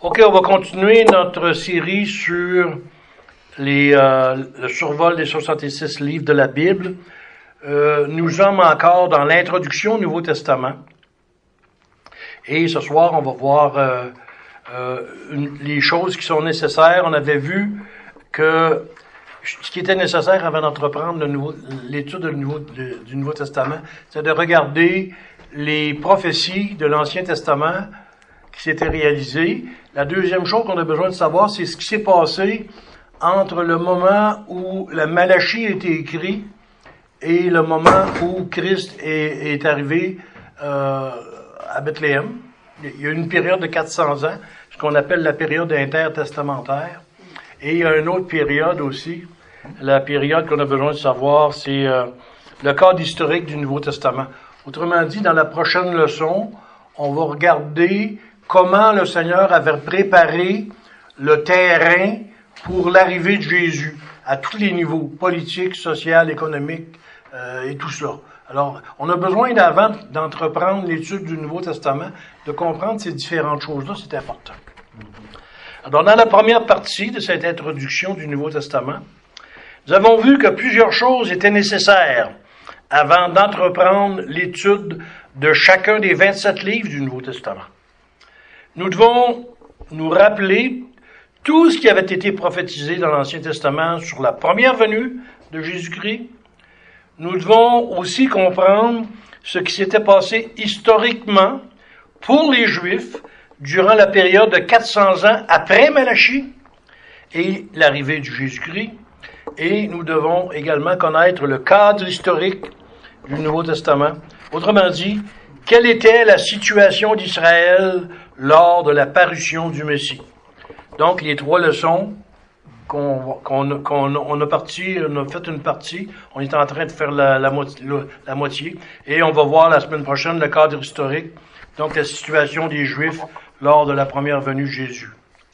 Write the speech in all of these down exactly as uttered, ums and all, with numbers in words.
OK, on va continuer notre série sur les, euh, le survol des soixante-six livres de la Bible. Euh, nous sommes encore dans l'introduction au Nouveau Testament. Et ce soir, on va voir euh, euh, une, les choses qui sont nécessaires. On avait vu que ce qui était nécessaire avant d'entreprendre le nouveau, l'étude du Nouveau, de, du Nouveau Testament, c'est de regarder les prophéties de l'Ancien Testament qui s'étaient réalisées. La deuxième chose qu'on a besoin de savoir, c'est ce qui s'est passé entre le moment où la Malachie a été écrit et le moment où Christ est, est arrivé euh, à Bethléem. Il y a eu une période de quatre cents ans, ce qu'on appelle la période intertestamentaire. Et il y a une autre période aussi, la période qu'on a besoin de savoir, c'est euh, le cadre historique du Nouveau Testament. Autrement dit, dans la prochaine leçon, on va regarder comment le Seigneur avait préparé le terrain pour l'arrivée de Jésus à tous les niveaux, politiques, social, économiques euh, et tout cela. Alors, on a besoin d'avant d'entreprendre l'étude du Nouveau Testament, de comprendre ces différentes choses-là, c'est important. Alors, dans la première partie de cette introduction du Nouveau Testament, nous avons vu que plusieurs choses étaient nécessaires avant d'entreprendre l'étude de chacun des vingt-sept livres du Nouveau Testament. Nous devons nous rappeler tout ce qui avait été prophétisé dans l'Ancien Testament sur la première venue de Jésus-Christ. Nous devons aussi comprendre ce qui s'était passé historiquement pour les Juifs durant la période de quatre cents ans après Malachie et l'arrivée de Jésus-Christ. Et nous devons également connaître le cadre historique du Nouveau Testament. Autrement dit, quelle était la situation d'Israël lors de la parution du Messie? Donc, les trois leçons qu'on, qu'on, qu'on on a parti, on a fait une partie, on est en train de faire la, la, moitié, la moitié, et on va voir la semaine prochaine le cadre historique, donc la situation des Juifs lors de la première venue de Jésus.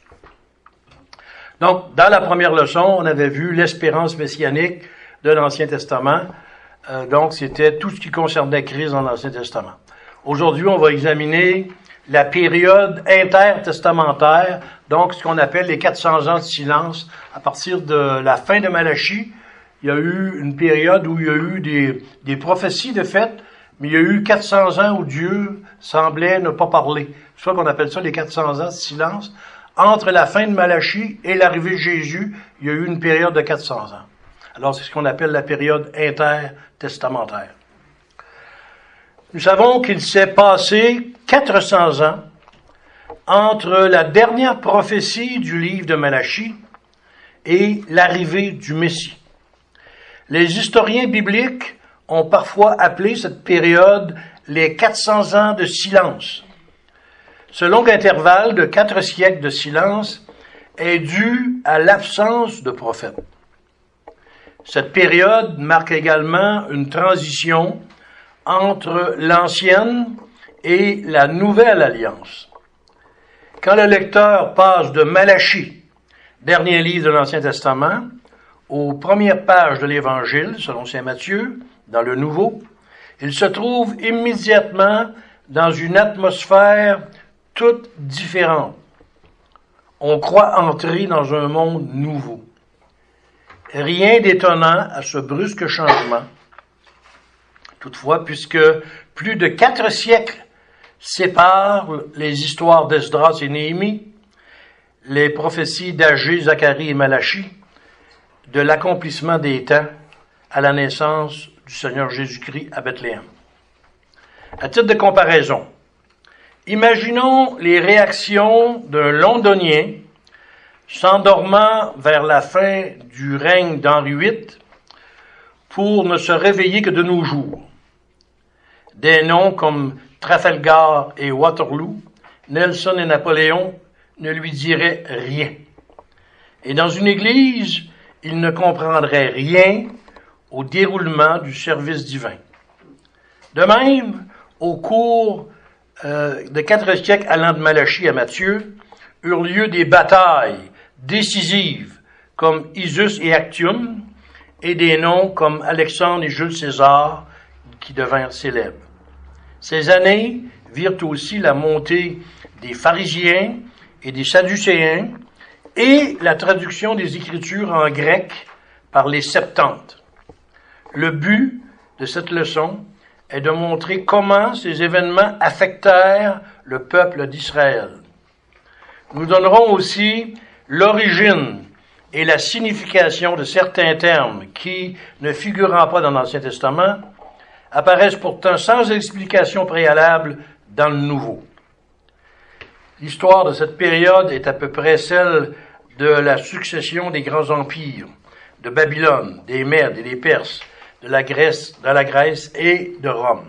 Donc, dans la première leçon, on avait vu l'espérance messianique de l'Ancien Testament. Euh, donc, c'était tout ce qui concernait Christ dans l'Ancien Testament. Aujourd'hui, on va examiner la période intertestamentaire, donc ce qu'on appelle les quatre cents ans de silence. À partir de la fin de Malachie, il y a eu une période où il y a eu des, des prophéties de fait, mais il y a eu quatre cents ans où Dieu semblait ne pas parler. C'est ça qu'on appelle ça les quatre cents ans de silence. Entre la fin de Malachie et l'arrivée de Jésus, il y a eu une période de quatre cents ans. Alors, c'est ce qu'on appelle la période intertestamentaire. Nous savons qu'il s'est passé quatre cents ans entre la dernière prophétie du livre de Malachie et l'arrivée du Messie. Les historiens bibliques ont parfois appelé cette période les quatre cents ans de silence. Ce long intervalle de quatre siècles de silence est dû à l'absence de prophètes. Cette période marque également une transition entre l'ancienne et la nouvelle alliance. Quand le lecteur passe de Malachie, dernier livre de l'Ancien Testament, aux premières pages de l'Évangile, selon saint Matthieu, dans le Nouveau, il se trouve immédiatement dans une atmosphère toute différente. On croit entrer dans un monde nouveau. Rien d'étonnant à ce brusque changement. Toutefois, puisque plus de quatre siècles séparent les histoires d'Esdras et Néhémie, les prophéties d'Agé, Zacharie et Malachie, de l'accomplissement des temps à la naissance du Seigneur Jésus-Christ à Bethléem. À titre de comparaison, imaginons les réactions d'un Londonien s'endormant vers la fin du règne d'Henri huit pour ne se réveiller que de nos jours. Des noms comme Trafalgar et Waterloo, Nelson et Napoléon ne lui diraient rien. Et dans une église, il ne comprendrait rien au déroulement du service divin. De même, au cours euh, de quatre siècles allant de Malachie à Matthieu, eurent lieu des batailles décisives comme Isus et Actium, et des noms comme Alexandre et Jules César qui devinrent célèbres. Ces années virent aussi la montée des pharisiens et des Sadducéens, et la traduction des Écritures en grec par les Septante. Le but de cette leçon est de montrer comment ces événements affectèrent le peuple d'Israël. Nous donnerons aussi l'origine et la signification de certains termes qui, ne figurant pas dans l'Ancien Testament, apparaissent pourtant sans explication préalable dans le Nouveau. L'histoire de cette période est à peu près celle de la succession des grands empires, de Babylone, des Mèdes et des Perses, de la Grèce, de la Grèce et de Rome.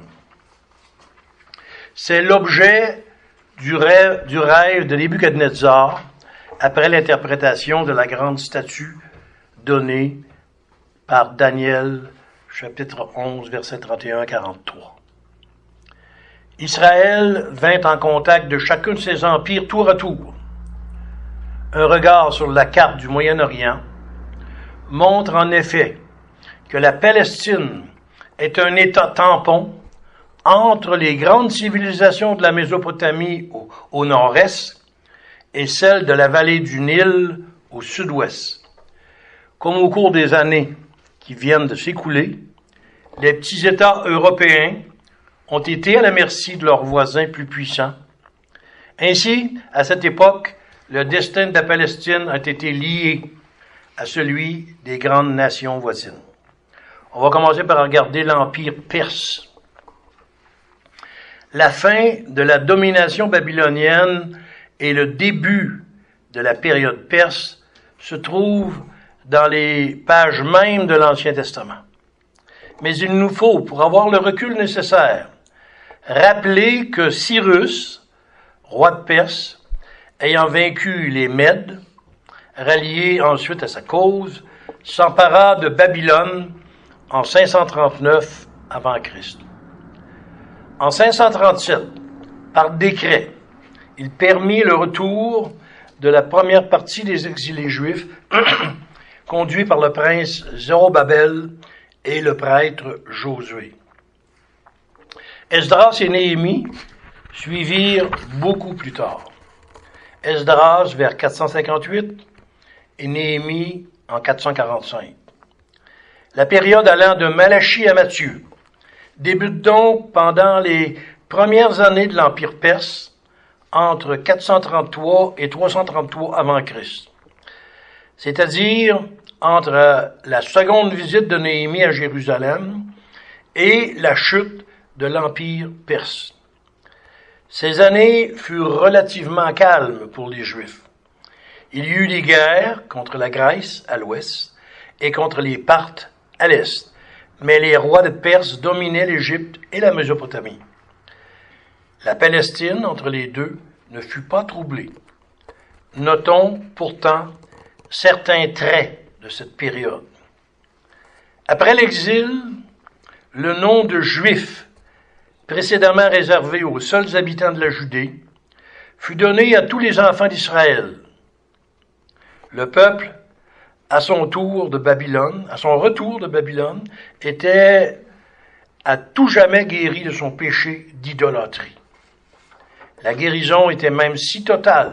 C'est l'objet du rêve, du rêve de Nebuchadnezzar après l'interprétation de la grande statue donnée par Daniel, chapitre onze, versets trente et un à quarante-trois. Israël vint en contact de chacun de ces empires tour à tour. Un regard sur la carte du Moyen-Orient montre en effet que la Palestine est un État tampon entre les grandes civilisations de la Mésopotamie au, au nord-est et celle de la vallée du Nil au sud-ouest. Comme au cours des années qui viennent de s'écouler, les petits États européens ont été à la merci de leurs voisins plus puissants. Ainsi, à cette époque, le destin de la Palestine a été lié à celui des grandes nations voisines. On va commencer par regarder l'Empire perse. La fin de la domination babylonienne et le début de la période perse se trouvent dans les pages mêmes de l'Ancien Testament. Mais il nous faut, pour avoir le recul nécessaire, rappeler que Cyrus, roi de Perse, ayant vaincu les Mèdes, rallié ensuite à sa cause, s'empara de Babylone en cinq cent trente-neuf avant Christ. En cinq cent trente-sept, par décret, il permit le retour de la première partie des exilés juifs conduits par le prince Zorobabel et le prêtre Josué. Esdras et Néhémie suivirent beaucoup plus tard. Esdras vers quatre cent cinquante-huit et Néhémie en quatre cent quarante-cinq. La période allant de Malachie à Matthieu débute donc pendant les premières années de l'Empire perse, entre quatre cent trente-trois et trois cent trente-trois avant Christ. C'est-à-dire entre la seconde visite de Néhémie à Jérusalem et la chute de l'Empire perse. Ces années furent relativement calmes pour les Juifs. Il y eut des guerres contre la Grèce à l'ouest et contre les Parthes à l'est, mais les rois de Perse dominaient l'Égypte et la Mésopotamie. La Palestine, entre les deux, ne fut pas troublée. Notons pourtant certains traits de cette période. Après l'exil, le nom de Juif, précédemment réservé aux seuls habitants de la Judée, fut donné à tous les enfants d'Israël. Le peuple, à son tour de Babylone, à son retour de Babylone, était à tout jamais guéri de son péché d'idolâtrie. La guérison était même si totale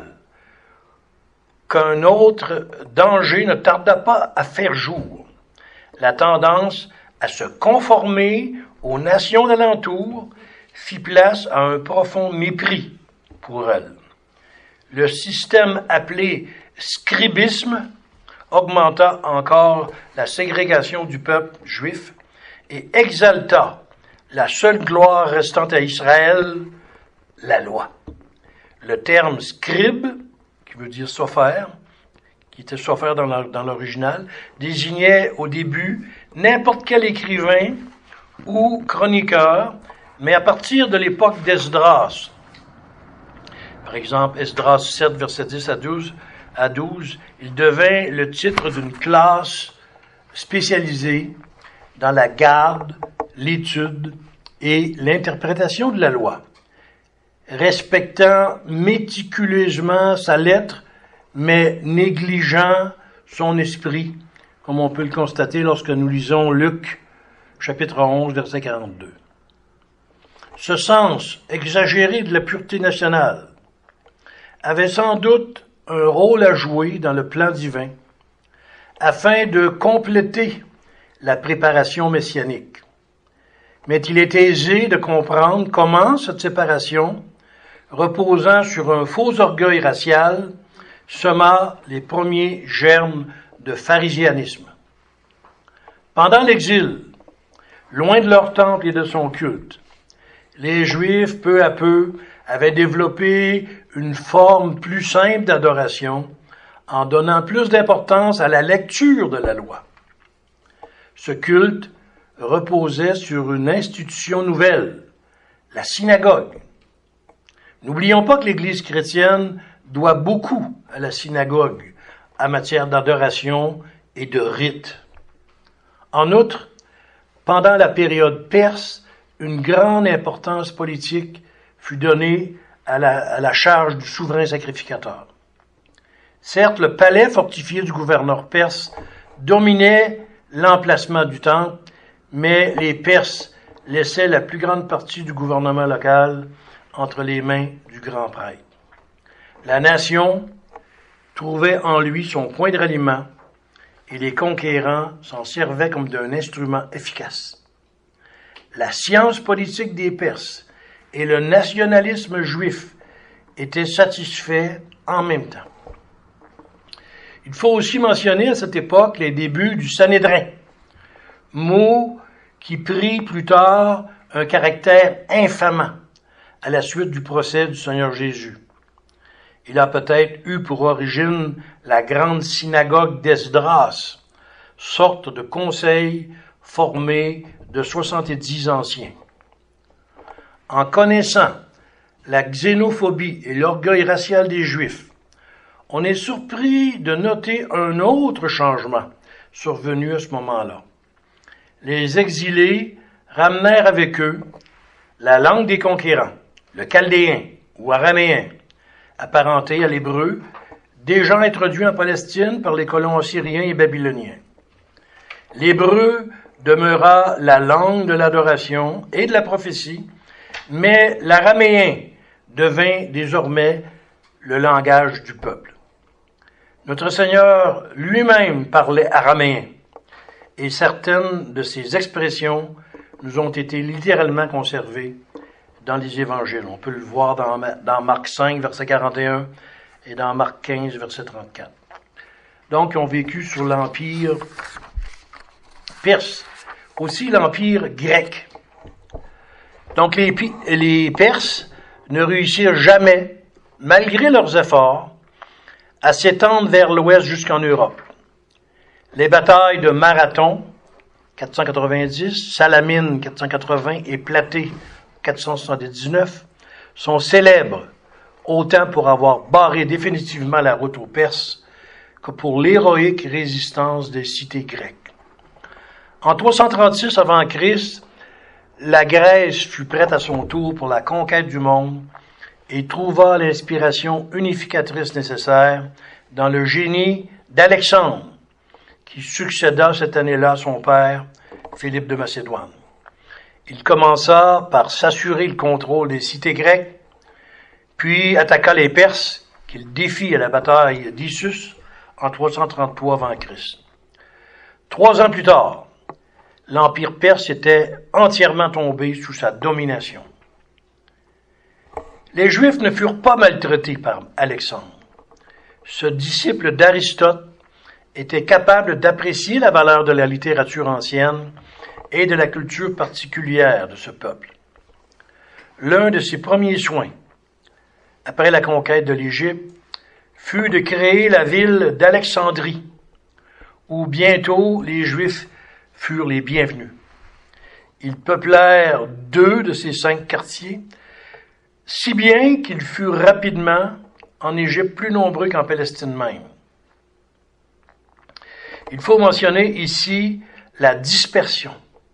qu'un autre danger ne tarda pas à faire jour. La tendance à se conformer aux nations d'alentour fit place à un profond mépris pour elles. Le système appelé scribisme augmenta encore la ségrégation du peuple juif et exalta la seule gloire restant à Israël, la loi. Le terme scribe, qui veut dire sophère, qui était sophère dans, la, dans l'original, désignait au début n'importe quel écrivain ou chroniqueur, mais à partir de l'époque d'Esdras. Par exemple, Esdras sept, verset dix à douze, à douze, il devint le titre d'une classe spécialisée dans la garde, l'étude et l'interprétation de la loi, respectant méticuleusement sa lettre, mais négligeant son esprit, comme on peut le constater lorsque nous lisons Luc, chapitre onze, verset quarante-deux. Ce sens exagéré de la pureté nationale avait sans doute un rôle à jouer dans le plan divin afin de compléter la préparation messianique. Mais il est aisé de comprendre comment cette séparation, reposant sur un faux orgueil racial, sema les premiers germes de pharisianisme. Pendant l'exil, loin de leur temple et de son culte, les Juifs, peu à peu, avaient développé une forme plus simple d'adoration en donnant plus d'importance à la lecture de la loi. Ce culte reposait sur une institution nouvelle, la synagogue. N'oublions pas que l'Église chrétienne doit beaucoup à la synagogue en matière d'adoration et de rites. En outre, pendant la période perse, une grande importance politique fut donnée à la, à la charge du souverain sacrificateur. Certes, le palais fortifié du gouverneur perse dominait l'emplacement du temple, mais les Perses laissaient la plus grande partie du gouvernement local entre les mains du grand prêtre. La nation trouvait en lui son point de ralliement et les conquérants s'en servaient comme d'un instrument efficace. La science politique des Perses et le nationalisme juif étaient satisfaits en même temps. Il faut aussi mentionner à cette époque les débuts du Sanhédrin, mot qui prit plus tard un caractère infamant à la suite du procès du Seigneur Jésus. Il a peut-être eu pour origine la grande synagogue d'Esdras, sorte de conseil formé de soixante-dix anciens. En connaissant la xénophobie et l'orgueil racial des Juifs, on est surpris de noter un autre changement survenu à ce moment-là. Les exilés ramenèrent avec eux la langue des conquérants, le chaldéen ou araméen, apparenté à l'hébreu, déjà introduit en Palestine par les colons assyriens et babyloniens. L'hébreu demeura la langue de l'adoration et de la prophétie, mais l'araméen devint désormais le langage du peuple. Notre Seigneur lui-même parlait araméen, et certaines de ses expressions nous ont été littéralement conservées dans les évangiles. On peut le voir dans, dans Marc cinq, verset quarante et un, et dans Marc quinze, verset trente-quatre. Donc, ils ont vécu sur l'Empire perse, aussi l'Empire grec. Donc, les, les Perses ne réussirent jamais, malgré leurs efforts, à s'étendre vers l'ouest jusqu'en Europe. Les batailles de Marathon, quatre cent quatre-vingt-dix, Salamine, quatre cent quatre-vingts et Platée, quatre cent soixante-dix-neuf, sont célèbres, autant pour avoir barré définitivement la route aux Perses que pour l'héroïque résistance des cités grecques. En trois cent trente-six avant Christ, la Grèce fut prête à son tour pour la conquête du monde et trouva l'inspiration unificatrice nécessaire dans le génie d'Alexandre, qui succéda cette année-là à son père, Philippe de Macédoine. Il commença par s'assurer le contrôle des cités grecques, puis attaqua les Perses, qu'il défie à la bataille d'Issus en trois cent trente-trois avant Christ. Trois ans plus tard, l'Empire perse était entièrement tombé sous sa domination. Les Juifs ne furent pas maltraités par Alexandre. Ce disciple d'Aristote était capable d'apprécier la valeur de la littérature ancienne et de la culture particulière de ce peuple. L'un de ses premiers soins, après la conquête de l'Égypte, fut de créer la ville d'Alexandrie, où bientôt les Juifs furent les bienvenus. Ils peuplèrent deux de ces cinq quartiers, si bien qu'ils furent rapidement en Égypte plus nombreux qu'en Palestine même. Il faut mentionner ici la dispersion.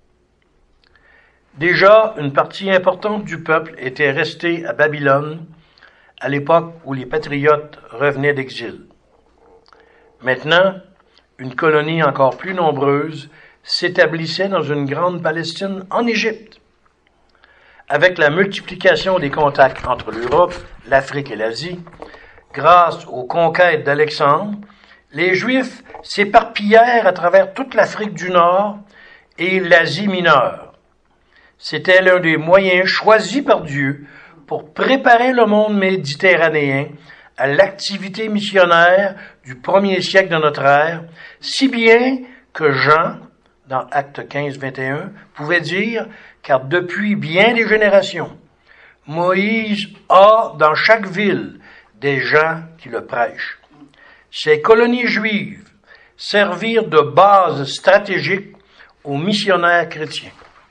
Déjà, une partie importante du peuple était restée à Babylone à l'époque où les patriotes revenaient d'exil. Maintenant, une colonie encore plus nombreuse s'établissait dans une grande Palestine en Égypte. Avec la multiplication des contacts entre l'Europe, l'Afrique et l'Asie, grâce aux conquêtes d'Alexandre, les Juifs s'éparpillèrent à travers toute l'Afrique du Nord et l'Asie mineure. C'était l'un des moyens choisis par Dieu pour préparer le monde méditerranéen à l'activité missionnaire du premier siècle de notre ère, si bien que Jean, dans Actes quinze, vingt et un, pouvait dire, car depuis bien des générations, Moïse a dans chaque ville des gens qui le prêchent. Ces colonies juives servirent de base stratégique aux missionnaires chrétiens.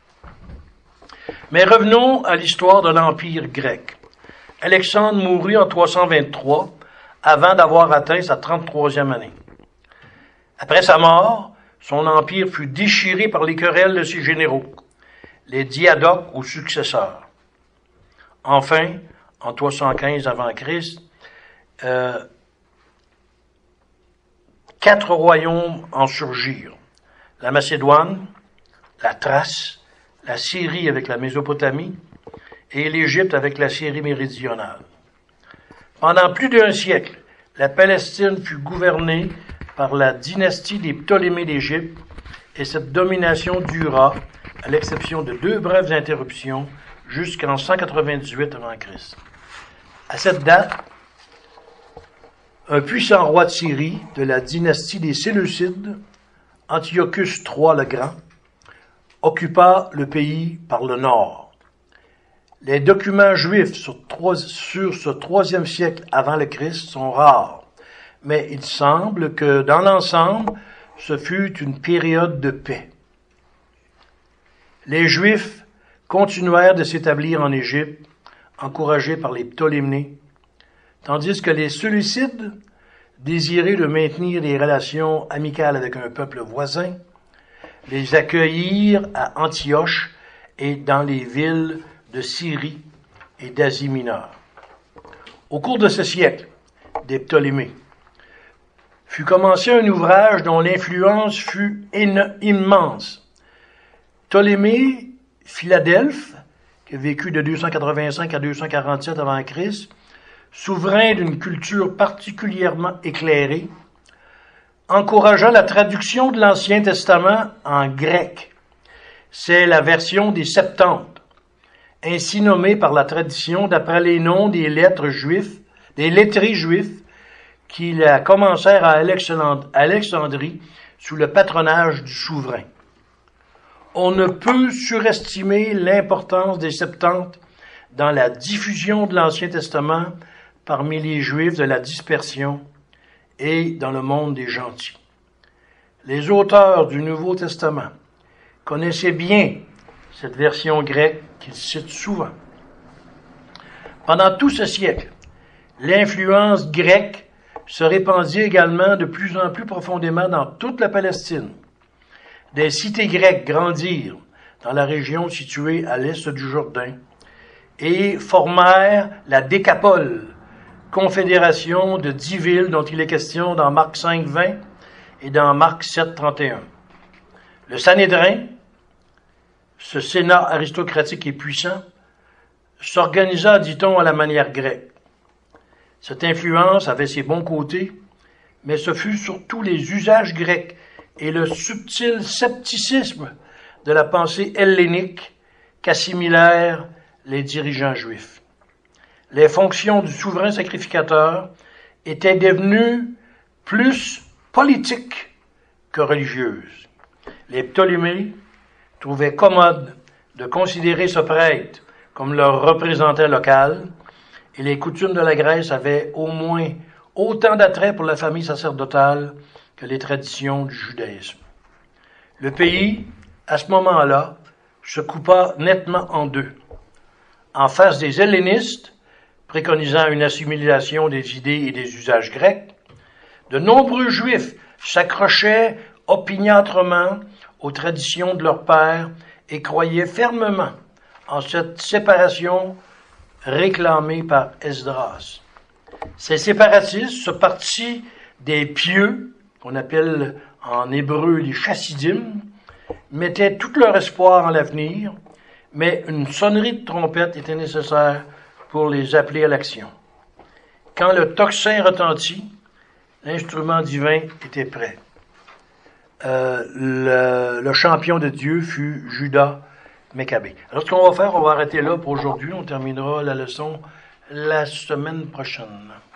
Mais revenons à l'histoire de l'Empire grec. Alexandre mourut en trois cent vingt-trois, avant d'avoir atteint sa trente-troisième année. Après sa mort, son empire fut déchiré par les querelles de ses généraux, les diadoques ou successeurs. Enfin, en trois cent quinze avant Christ, euh, quatre royaumes en surgirent. La Macédoine, la Thrace, la Syrie avec la Mésopotamie et l'Égypte avec la Syrie méridionale. Pendant plus d'un siècle, la Palestine fut gouvernée par la dynastie des Ptolémées d'Égypte et cette domination dura, à l'exception de deux brèves interruptions, jusqu'en cent quatre-vingt-dix-huit avant Christ. À cette date, un puissant roi de Syrie de la dynastie des Séleucides, Antiochus trois le Grand, occupa le pays par le nord. Les documents juifs sur, trois, sur ce troisième siècle avant le Christ sont rares, mais il semble que dans l'ensemble, ce fut une période de paix. Les Juifs continuèrent de s'établir en Égypte, encouragés par les Ptolémées, tandis que les Séleucides, désirés de maintenir des relations amicales avec un peuple voisin, les accueillirent à Antioche et dans les villes de Syrie et d'Asie mineure. Au cours de ce siècle des Ptolémées, fut commencé un ouvrage dont l'influence fut immense. Ptolémée Philadelphe, qui a vécu de deux cent quatre-vingt-cinq à deux cent quarante-sept avant Christ, souverain d'une culture particulièrement éclairée, encouragea la traduction de l'Ancien Testament en grec. C'est la version des Septante, ainsi nommée par la tradition d'après les noms des lettres juifs, des lettrés juifs qui la commencèrent à Alexandrie sous le patronage du souverain. On ne peut surestimer l'importance des Septante dans la diffusion de l'Ancien Testament parmi les Juifs de la dispersion et dans le monde des gentils. Les auteurs du Nouveau Testament connaissaient bien cette version grecque qu'ils citent souvent. Pendant tout ce siècle, l'influence grecque se répandit également de plus en plus profondément dans toute la Palestine. Des cités grecques grandirent dans la région située à l'est du Jourdain et formèrent la Décapole, confédération de dix villes dont il est question dans Marc cinq, vingt et dans Marc sept, trente et un. Le Sanhédrin, ce sénat aristocratique et puissant, s'organisa, dit-on, à la manière grecque. Cette influence avait ses bons côtés, mais ce fut surtout les usages grecs et le subtil scepticisme de la pensée hellénique qu'assimilèrent les dirigeants juifs. Les fonctions du souverain sacrificateur étaient devenues plus politiques que religieuses. Les Ptolémées trouvaient commode de considérer ce prêtre comme leur représentant local, et les coutumes de la Grèce avaient au moins autant d'attrait pour la famille sacerdotale que les traditions du judaïsme. Le pays, à ce moment-là, se coupa nettement en deux. En face des hellénistes, préconisant une assimilation des idées et des usages grecs, de nombreux juifs s'accrochaient opiniâtrement aux traditions de leur père et croyaient fermement en cette séparation réclamée par Esdras. Ces séparatistes, ce parti des pieux, qu'on appelle en hébreu les chassidim, mettaient tout leur espoir en l'avenir, mais une sonnerie de trompette était nécessaire pour les appeler à l'action. Quand le tocsin retentit, l'instrument divin était prêt. Euh, le, le champion de Dieu fut Judas Maccabée. Alors, ce qu'on va faire, on va arrêter là pour aujourd'hui. On terminera la leçon la semaine prochaine.